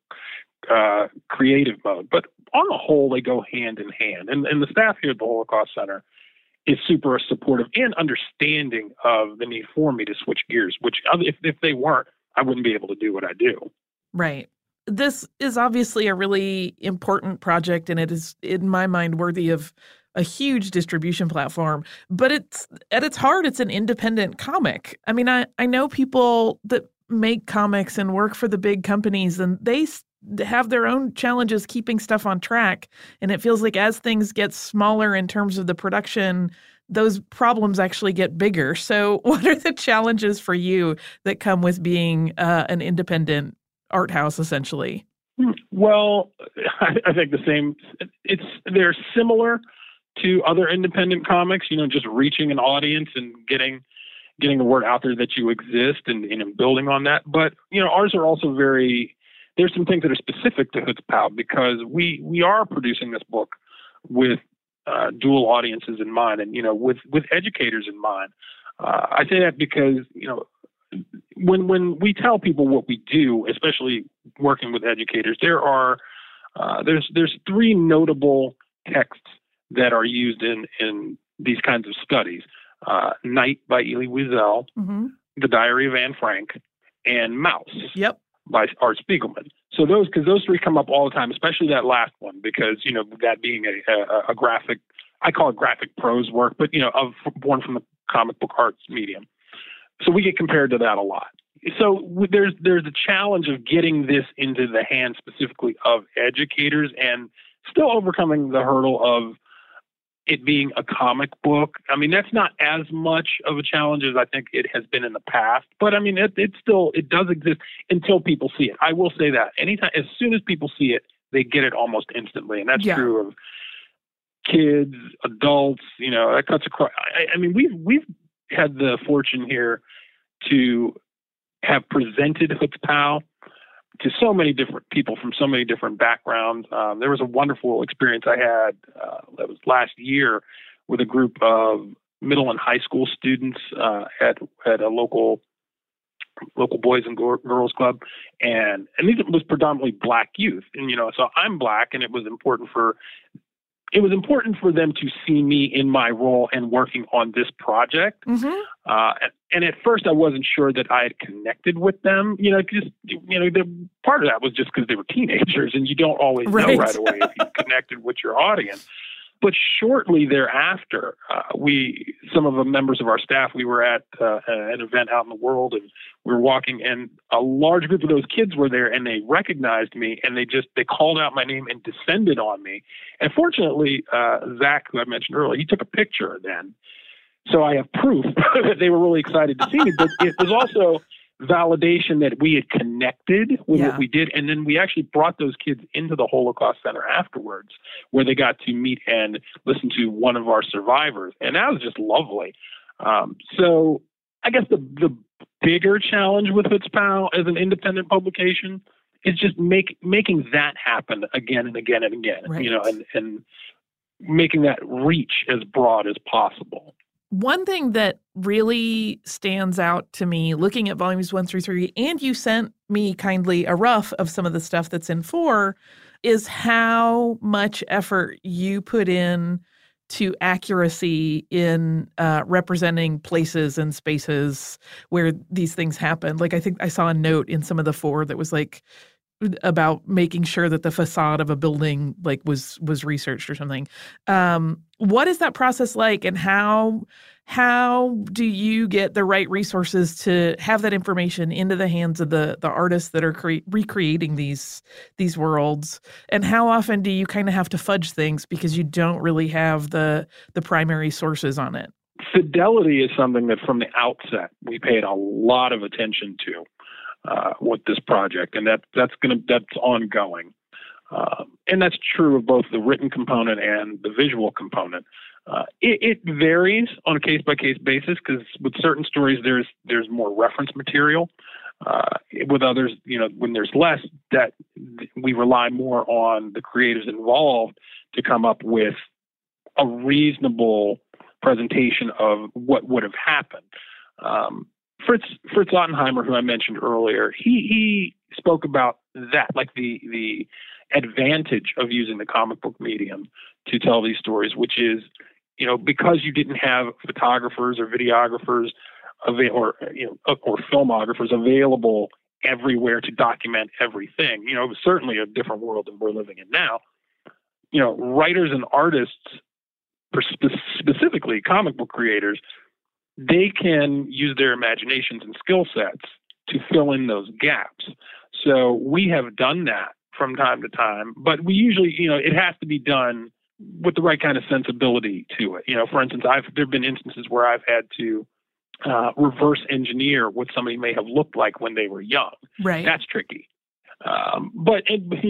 creative mode. But on the whole, they go hand in hand. And the staff here at the Holocaust Center is super supportive and understanding of the need for me to switch gears, which if they weren't, I wouldn't be able to do what I do. Right. This is obviously a really important project, and it is, in my mind, worthy of a huge distribution platform. But it's at its heart, it's an independent comic. I mean, I know people that make comics and work for the big companies, and they have their own challenges keeping stuff on track. And it feels like as things get smaller in terms of the production, those problems actually get bigger. So what are the challenges for you that come with being an independent art house, essentially? Well, I think the same. They're similar to other independent comics, just reaching an audience and getting the word out there that you exist and building on that. But, ours are also there's some things that are specific to Chutzpah because we are producing this book with dual audiences in mind and, with educators in mind. I say that because, when we tell people what we do, especially working with educators, there's 3 notable texts that are used in these kinds of studies. Night by Elie Wiesel, mm-hmm. The Diary of Anne Frank, and Mouse by Art Spiegelman. So those 3 come up all the time, especially that last one, because, that being a graphic, I call it graphic prose work, but, born from the comic book arts medium. So we get compared to that a lot. So there's the challenge of getting this into the hands specifically of educators and still overcoming the hurdle of it being a comic book. I mean, that's not as much of a challenge as I think it has been in the past, but I mean, it does exist until people see it. I will say that as soon as people see it, they get it almost instantly. And that's true of kids, adults, that cuts across. I mean, we've had the fortune here to have presented Chutzpah to so many different people from so many different backgrounds. There was a wonderful experience I had that was last year with a group of middle and high school students at a local boys and girls club, and it was predominantly Black youth, and so I'm Black, and it was important for them to see me in my role and working on this project. And at first I wasn't sure that I had connected with them, the part of that was just because they were teenagers and you don't always know right away if you connected with your audience. But shortly thereafter, some of the members of our staff, we were at an event out in the world, and we were walking, and a large group of those kids were there, and they recognized me, and they called out my name and descended on me. And fortunately, Zach, who I mentioned earlier, he took a picture then. So I have proof that they were really excited to see me. But it was also validation that we had connected with what we did. And then we actually brought those kids into the Holocaust Center afterwards, where they got to meet and listen to one of our survivors. And that was just lovely. So I guess the bigger challenge with FitzPow as an independent publication is just making that happen again and again and again, and making that reach as broad as possible. One thing that really stands out to me looking at volumes 1 through 3, and you sent me kindly a rough of some of the stuff that's in 4, is how much effort you put in to accuracy in representing places and spaces where these things happen. Like, I think I saw a note in some of the 4 that was like about making sure that the facade of a building was researched or something. What is that process like, and how do you get the right resources to have that information into the hands of the artists that are recreating these worlds? And how often do you kind of have to fudge things because you don't really have the primary sources on it? Fidelity is something that from the outset we paid a lot of attention to with this project, and that's ongoing. And that's true of both the written component and the visual component. It varies on a case-by-case basis, because with certain stories there's more reference material. With others, when there's less, that we rely more on the creatives involved to come up with a reasonable presentation of what would have happened. Fritz Ottenheimer, who I mentioned earlier, he spoke about that, like the advantage of using the comic book medium to tell these stories, which is, because you didn't have photographers or videographers or filmographers available everywhere to document everything. It was certainly a different world than we're living in now. Writers and artists, specifically comic book creators, they can use their imaginations and skill sets to fill in those gaps. So we have done that from time to time, but we usually, it has to be done with the right kind of sensibility to it. For instance, there have been instances where I've had to reverse engineer what somebody may have looked like when they were young. Right. That's tricky. But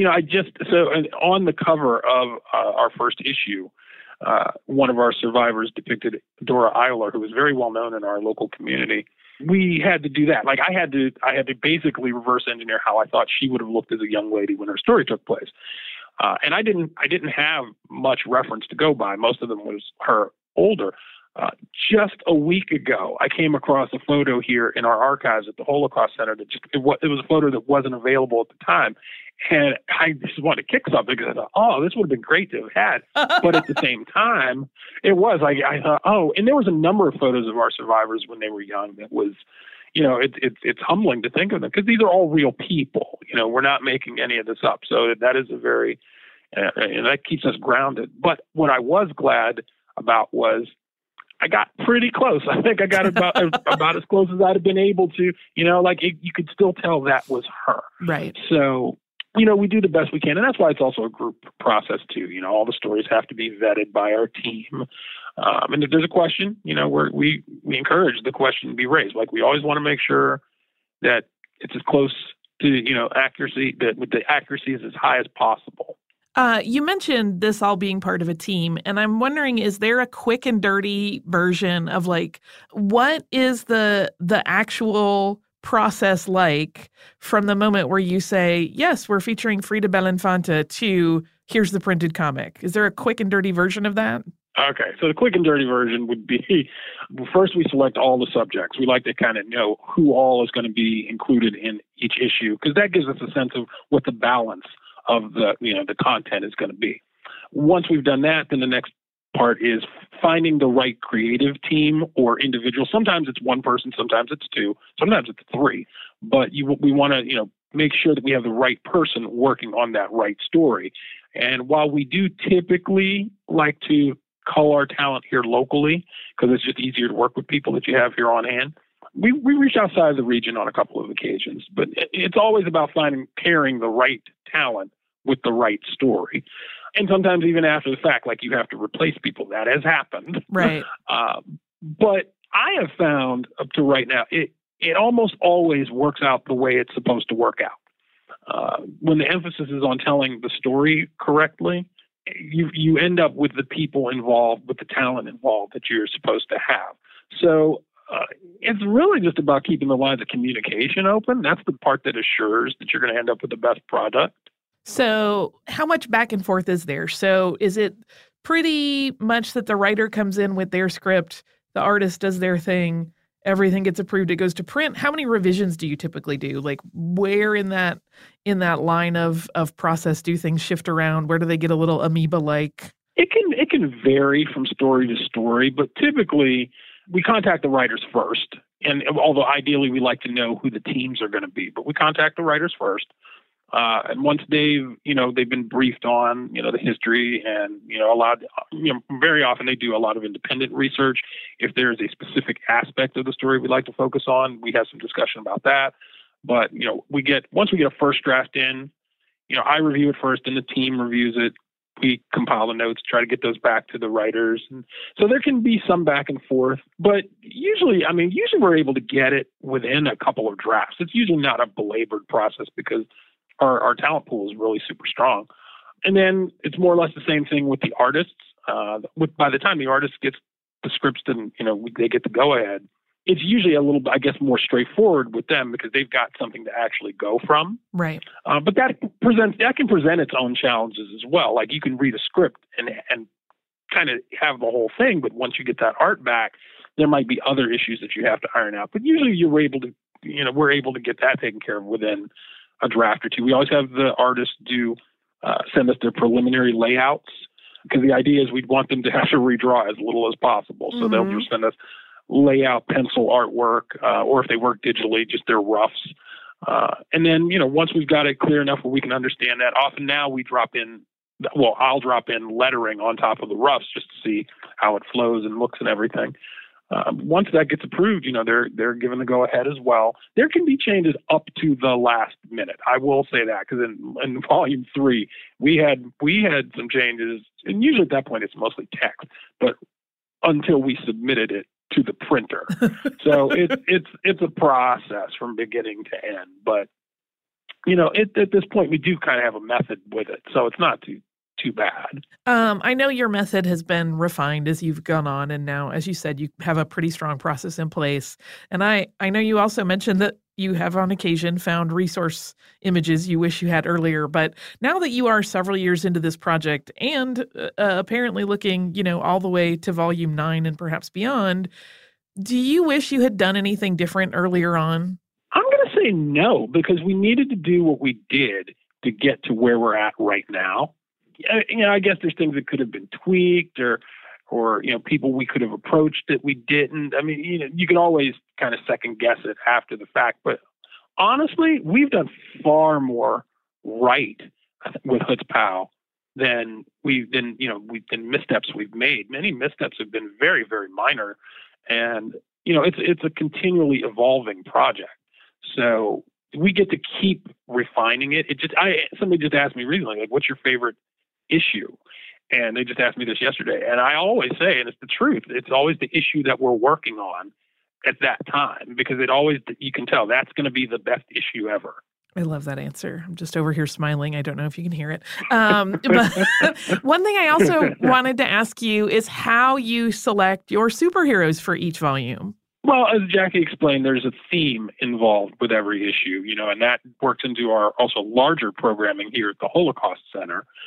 on the cover of our first issue, one of our survivors depicted Dora Eiler, who was very well known in our local community. We had to do that. Like, I had to basically reverse engineer how I thought she would have looked as a young lady when her story took place. And I didn't have much reference to go by. Most of them was her older. Just a week ago, I came across a photo here in our archives at the Holocaust Center that it was a photo that wasn't available at the time. And I just wanted to kick something because I thought, this would have been great to have had. But at the same time, it was like, I thought, and there was a number of photos of our survivors when they were young that was, it's humbling to think of them, because these are all real people. We're not making any of this up. So that is and that keeps us grounded. But what I was glad about was I got pretty close. I think I got about as close as I'd have been able to, you could still tell that was her. Right. So, we do the best we can. And that's why it's also a group process too. All the stories have to be vetted by our team. And if there's a question, we encourage the question to be raised. Like, we always want to make sure that it's as close to, accuracy, that the accuracy is as high as possible. You mentioned this all being part of a team, and I'm wondering, is there a quick and dirty version of what is the actual process like from the moment where you say, yes, we're featuring Frida Belinfanta, to here's the printed comic? Is there a quick and dirty version of that? Okay, so the quick and dirty version would be, first we select all the subjects. We like to kind of know who all is going to be included in each issue, because that gives us a sense of what the balance of the content is going to be. Once we've done that, then the next part is finding the right creative team or individual. Sometimes it's one person, sometimes it's two, sometimes it's three. But we want to, make sure that we have the right person working on that right story. And while we do typically like to cull our talent here locally, because it's just easier to work with people that you have here on hand, we reach outside the region on a couple of occasions. But it's always about pairing the right talent with the right story. And sometimes even after the fact, like you have to replace people. That has happened. Right. But I have found up to right now, it almost always works out the way it's supposed to work out. When the emphasis is on telling the story correctly, you end up with the people involved, with the talent involved that you're supposed to have. So it's really just about keeping the lines of communication open. That's the part that assures that you're going to end up with the best product. So how much back and forth is there? So is it pretty much that the writer comes in with their script, the artist does their thing, everything gets approved, it goes to print? How many revisions do you typically do? Like, where in that line of process do things shift around? Where do they get a little amoeba-like? It can vary from story to story, but typically we contact the writers first. And although ideally we like to know who the teams are going to be, but we contact the writers first. And once they've been briefed on, the history and, very often they do a lot of independent research. If there's a specific aspect of the story we'd like to focus on, we have some discussion about that. But, once we get a first draft in, I review it first and the team reviews it. We compile the notes, try to get those back to the writers. And so there can be some back and forth, but usually we're able to get it within a couple of drafts. It's usually not a belabored process because our talent pool is really super strong. And then it's more or less the same thing with the artists. By the time the artist gets the scripts and, they get the go-ahead, it's usually a little, I guess, more straightforward with them because they've got something to actually go from. Right. But that can present its own challenges as well. Like you can read a script and kind of have the whole thing, but once you get that art back, there might be other issues that you have to iron out. But usually we're able to get that taken care of within a draft or two. We always have the artists send us their preliminary layouts because the idea is we'd want them to have to redraw as little as possible. So they'll just send us layout, pencil artwork, or if they work digitally, just their roughs. And then, once we've got it clear enough where we can understand that, often now I'll drop in lettering on top of the roughs just to see how it flows and looks and everything. Once that gets approved, they're given the go-ahead as well. There can be changes up to the last minute. I will say that because in Volume 3, we had some changes, and usually at that point it's mostly text, but until we submitted it to the printer. So it's a process from beginning to end. But, at this point, we do kind of have a method with it, so it's not too bad. I know your method has been refined as you've gone on, and now, as you said, you have a pretty strong process in place. And I know you also mentioned that you have on occasion found resource images you wish you had earlier. But now that you are several years into this project and apparently looking, all the way to Volume 9 and perhaps beyond, do you wish you had done anything different earlier on? I'm going to say no, because we needed to do what we did to get to where we're at right now. I guess there's things that could have been tweaked or people we could have approached that we didn't. I mean, you can always kind of second guess it after the fact, but honestly, we've done far more right with Hoots Pow than missteps we've made. Many missteps have been very, very minor, and it's a continually evolving project. So we get to keep refining it. Somebody just asked me recently, like, what's your favorite issue? And they just asked me this yesterday. And I always say, and it's the truth, it's always the issue that we're working on at that time, because you can tell that's going to be the best issue ever. I love that answer. I'm just over here smiling. I don't know if you can hear it. But one thing I also wanted to ask you is how you select your superheroes for each volume. Well, as Jackie explained, there's a theme involved with every issue, and that works into our also larger programming here at the Holocaust Center.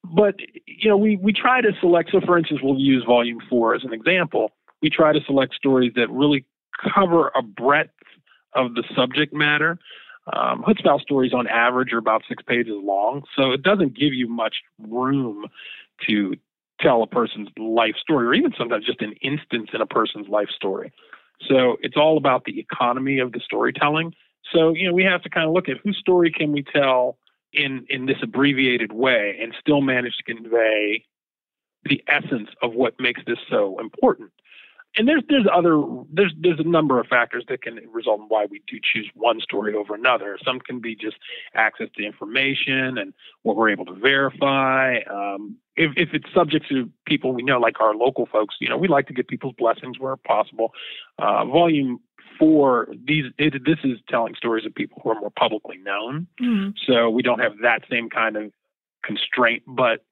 But, we try to select, so for instance, we'll use volume 4 as an example. We try to select stories that really cover a breadth of the subject matter. Chutzpah stories on average are about 6 pages long, so it doesn't give you much room to tell a person's life story, or even sometimes just an instance in a person's life story. So it's all about the economy of the storytelling. So, we have to kind of look at whose story can we tell in this abbreviated way and still manage to convey the essence of what makes this so important. And there's a number of factors that can result in why we do choose one story over another. Some can be just access to information and what we're able to verify. If it's subject to people we know, like our local folks, we like to get people's blessings where possible. Volume 4, this is telling stories of people who are more publicly known. Mm-hmm. So we don't have that same kind of constraint, but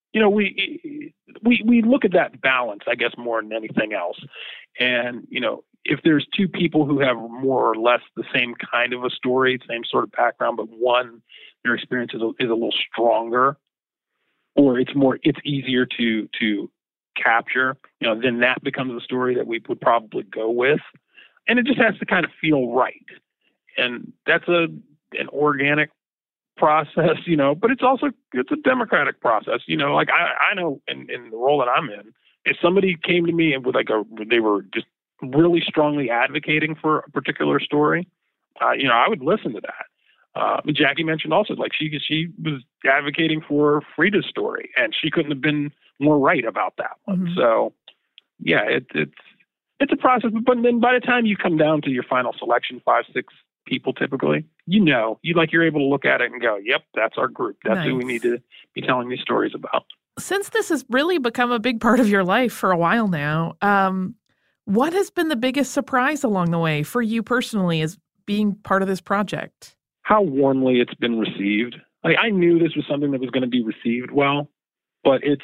we look at that balance, I guess, more than anything else. And, if there's 2 people who have more or less the same kind of a story, same sort of background, but one, their experience is a little stronger, or it's easier to capture, then that becomes a story that we would probably go with. And it just has to kind of feel right. And that's an organic process, but it's a democratic process, like I know in the role that I'm in, if somebody came to me and with they were just really strongly advocating for a particular story, I would listen to that. Jackie mentioned also, like she was advocating for Frida's story, and she couldn't have been more right about that one. Mm-hmm. So yeah, it's a process, but then by the time you come down to your final selection, 5, 6 people typically, you're able to look at it and go, yep, that's our group. That's who we need to be telling these stories about. Since this has really become a big part of your life for a while now, what has been the biggest surprise along the way for you personally as being part of this project? How warmly it's been received. I knew this was something that was going to be received well, but it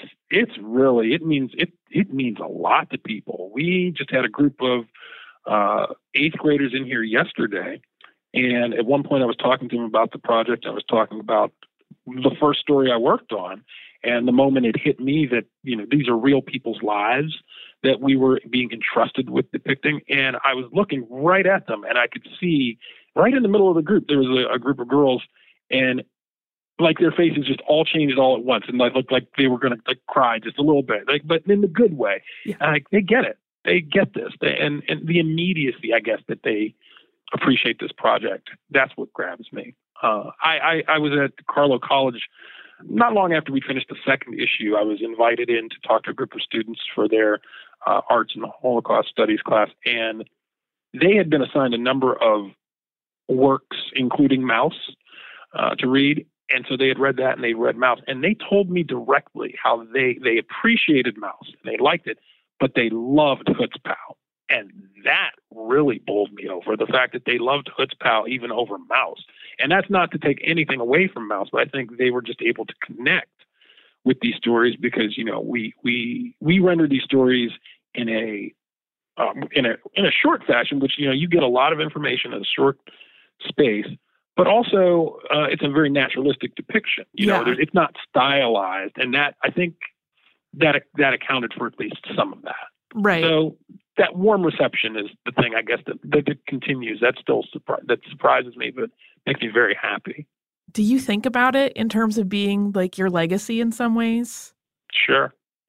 means a lot to people. We just had a group of 8th graders in here yesterday. And at one point I was talking to them about the project. I was talking about the first story I worked on. And the moment it hit me that, these are real people's lives that we were being entrusted with depicting. And I was looking right at them, and I could see right in the middle of the group, there was a group of girls, and like their faces just all changed all at once. And looked like they were going to cry just a little bit, but in the good way. Yeah. They get it. They get this. And the immediacy, I guess, that they appreciate this project. That's what grabs me. I was at Carlow College not long after we finished the second issue. I was invited in to talk to a group of students for their Arts and Holocaust Studies class, and they had been assigned a number of works, including Maus, to read. And so they had read that, and they read Maus, and they told me directly how they appreciated Maus, and they liked it, but they loved Chutzpah. And that really bowled me over, the fact that they loved Chutzpah even over Maus. And that's not to take anything away from Maus, but I think they were just able to connect with these stories because, we render these stories in a short fashion, which, you get a lot of information in a short space, but also it's a very naturalistic depiction. It's not stylized. And that, I think that accounted for at least some of that. Right. So that warm reception is the thing, I guess, that continues. That surprises me, but makes me very happy. Do you think about it in terms of being like your legacy in some ways? Sure.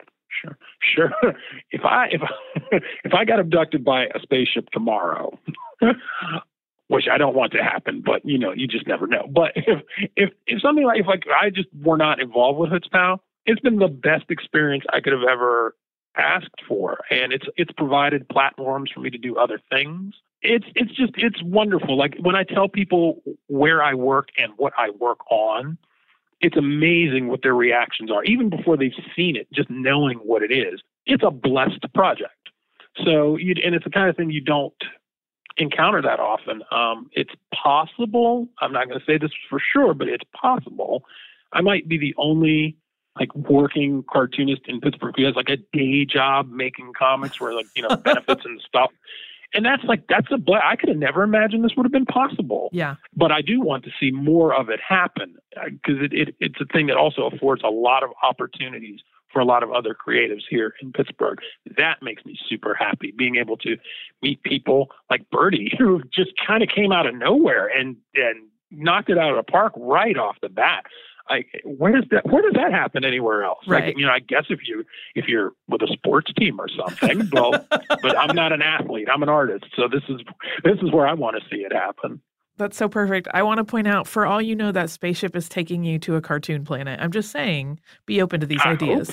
If I got abducted by a spaceship tomorrow, which I don't want to happen, but you just never know. But if something like if I just were not involved with Chutzpah, it's been the best experience I could have ever asked for, and it's provided platforms for me to do other things. It's wonderful. Like when I tell people where I work and what I work on, it's amazing what their reactions are, even before they've seen it. Just knowing what it is, it's a blessed project. So, and it's the kind of thing you don't encounter that often. It's possible. I'm not going to say this for sure, but it's possible. I might be the only working cartoonist in Pittsburgh who has a day job making comics where benefits and stuff. I could have never imagined this would have been possible. Yeah. But I do want to see more of it happen because it's a thing that also affords a lot of opportunities for a lot of other creatives here in Pittsburgh. That makes me super happy, being able to meet people like Birdie, who just kind of came out of nowhere and knocked it out of the park right off the bat. Where does that happen anywhere else? Right. I guess if you're with a sports team or something, well, but I'm not an athlete. I'm an artist. So this is where I want to see it happen. That's so perfect. I want to point out, for all you know, that spaceship is taking you to a cartoon planet. I'm just saying, be open to these ideas.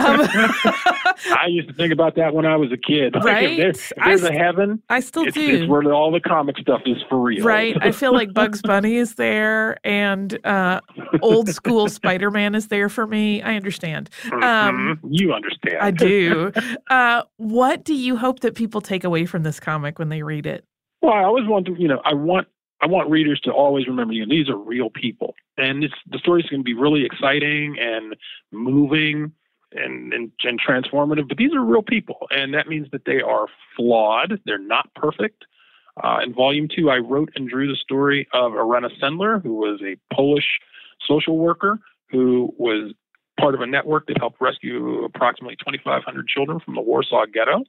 I used to think about that when I was a kid. Right? If there's a heaven, I still do. It's where all the comic stuff is for real. Right. I feel like Bugs Bunny is there, and old school Spider-Man is there for me. I understand. You understand. I do. What do you hope that people take away from this comic when they read it? Well, I always want to, I want readers to always remember, these are real people. And the story's going to be really exciting and moving and transformative, but these are real people. And that means that they are flawed. They're not perfect. In Volume 2, I wrote and drew the story of Irena Sendler, who was a Polish social worker who was part of a network that helped rescue approximately 2,500 children from the Warsaw Ghetto.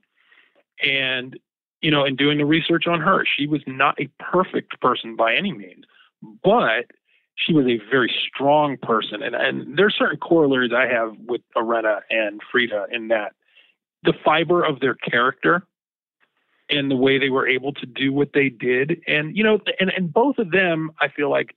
And in doing the research on her, she was not a perfect person by any means, but she was a very strong person. And there's certain corollaries I have with Irena and Frida in that the fiber of their character and the way they were able to do what they did. And, and both of them, I feel like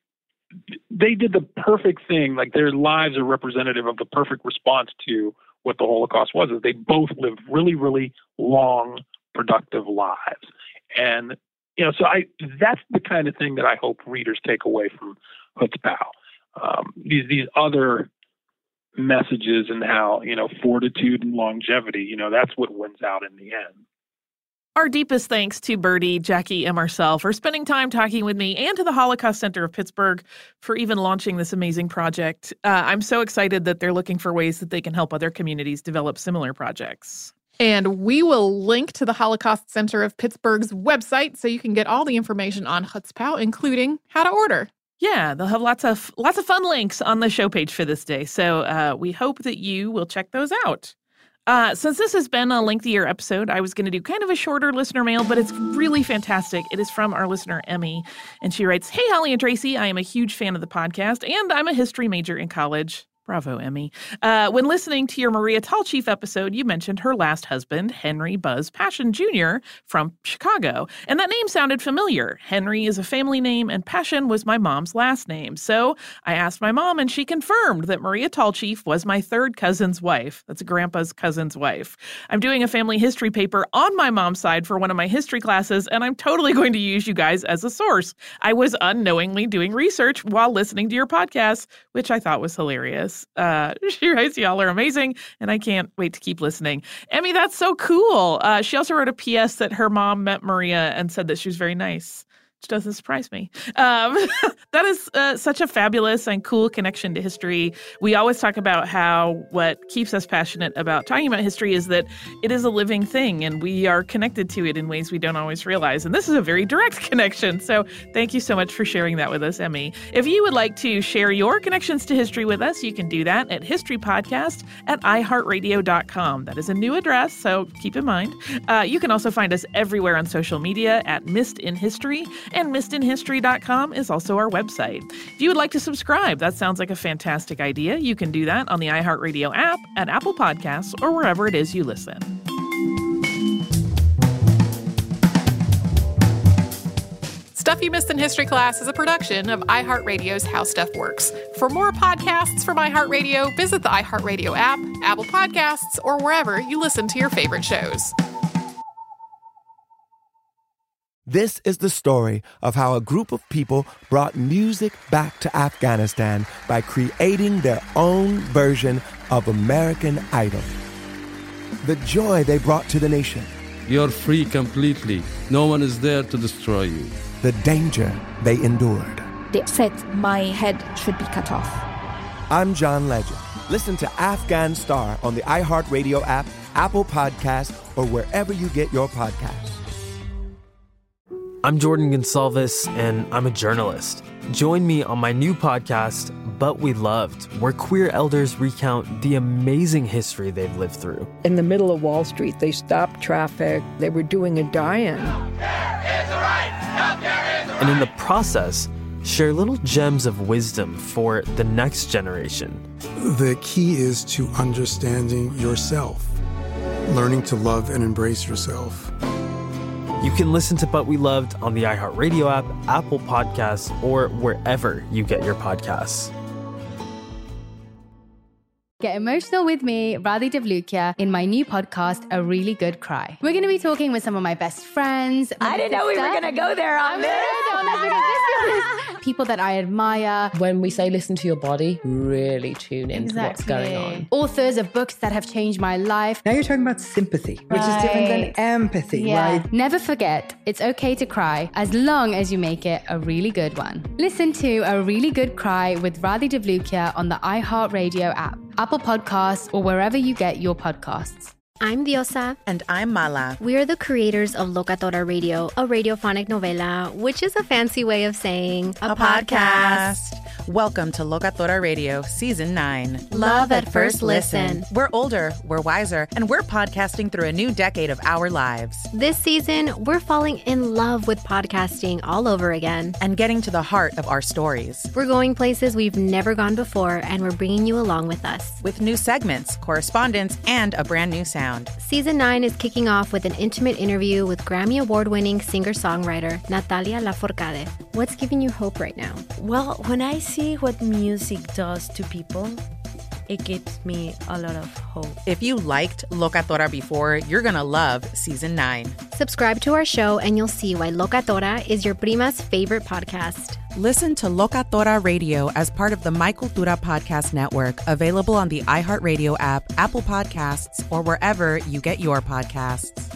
they did the perfect thing. Like their lives are representative of the perfect response to what the Holocaust was. Is they both lived really, really long, productive lives. And, so that's the kind of thing that I hope readers take away from Chutzpah. These other messages and how, fortitude and longevity, that's what wins out in the end. Our deepest thanks to Birdie, Jackie, and Marcel for spending time talking with me, and to the Holocaust Center of Pittsburgh for even launching this amazing project. I'm so excited that they're looking for ways that they can help other communities develop similar projects. And we will link to the Holocaust Center of Pittsburgh's website so you can get all the information on Chutzpah, including how to order. Yeah, they'll have lots of fun links on the show page for this day. So we hope that you will check those out. Since this has been a lengthier episode, I was going to do kind of a shorter listener mail, but it's really fantastic. It is from our listener, Emmy, and she writes, "Hey, Holly and Tracy, I am a huge fan of the podcast, and I'm a history major in college." Bravo, Emmy. When listening to your Maria Tallchief episode, you mentioned her last husband, Henry Buzz Passion Jr. from Chicago, and that name sounded familiar. Henry is a family name, and Passion was my mom's last name. So I asked my mom, and she confirmed that Maria Tallchief was my third cousin's wife. That's Grandpa's cousin's wife. I'm doing a family history paper on my mom's side for one of my history classes, and I'm totally going to use you guys as a source. I was unknowingly doing research while listening to your podcast, which I thought was hilarious. She writes, "Y'all are amazing, and I can't wait to keep listening." Emmy, that's so cool. She also wrote a PS that her mom met Maria and said that she was very nice, which doesn't surprise me. That is such a fabulous and cool connection to history. We always talk about how what keeps us passionate about talking about history is that it is a living thing, and we are connected to it in ways we don't always realize. And this is a very direct connection. So thank you so much for sharing that with us, Emmy. If you would like to share your connections to history with us, you can do that at historypodcast@iheartradio.com. That is a new address, so keep in mind. You can also find us everywhere on social media at Missed in History, and missedinhistory.com is also our website. If you would like to subscribe, that sounds like a fantastic idea. You can do that on the iHeartRadio app, at Apple Podcasts, or wherever it is you listen. Stuff You Missed in History Class is a production of iHeartRadio's How Stuff Works. For more podcasts from iHeartRadio, visit the iHeartRadio app, Apple Podcasts, or wherever you listen to your favorite shows. This is the story of how a group of people brought music back to Afghanistan by creating their own version of American Idol. The joy they brought to the nation. You're free completely. No one is there to destroy you. The danger they endured. They said my head should be cut off. I'm John Legend. Listen to Afghan Star on the iHeartRadio app, Apple Podcasts, or wherever you get your podcasts. I'm Jordan Gonsalves, and I'm a journalist. Join me on my new podcast, But We Loved, where queer elders recount the amazing history they've lived through. In the middle of Wall Street, they stopped traffic. They were doing a die-in. And in the process, share little gems of wisdom for the next generation. The key is to understanding yourself, learning to love and embrace yourself. You can listen to But We Loved on the iHeartRadio app, Apple Podcasts, or wherever you get your podcasts. Get emotional with me, Radhi Devlukia, in my new podcast, A Really Good Cry. We're going to be talking with some of my best friends. I didn't know we were going to go there on this. People that I admire. When we say listen to your body, really tune into what's going on. Authors of books that have changed my life. Now you're talking about sympathy, which is different than empathy, right? Never forget, it's okay to cry as long as you make it a really good one. Listen to A Really Good Cry with Radhi Devlukia on the iHeartRadio app, Apple Podcasts, or wherever you get your podcasts. I'm Diosa. And I'm Mala. We are the creators of Locatora Radio, a radiophonic novela, which is a fancy way of saying a podcast. Welcome to Locatora Radio, Season 9. Love at first listen. We're older, we're wiser, and we're podcasting through a new decade of our lives. This season, we're falling in love with podcasting all over again. And getting to the heart of our stories. We're going places we've never gone before, and we're bringing you along with us. With new segments, correspondence, and a brand new sound. Season 9 is kicking off with an intimate interview with Grammy Award-winning singer-songwriter Natalia Lafourcade. What's giving you hope right now? Well, when I see what music does to people, it gives me a lot of hope. If you liked Locatora before, you're going to love Season 9. Subscribe to our show and you'll see why Locatora is your prima's favorite podcast. Listen to Locatora Radio as part of the My Cultura Podcast Network, available on the iHeartRadio app, Apple Podcasts, or wherever you get your podcasts.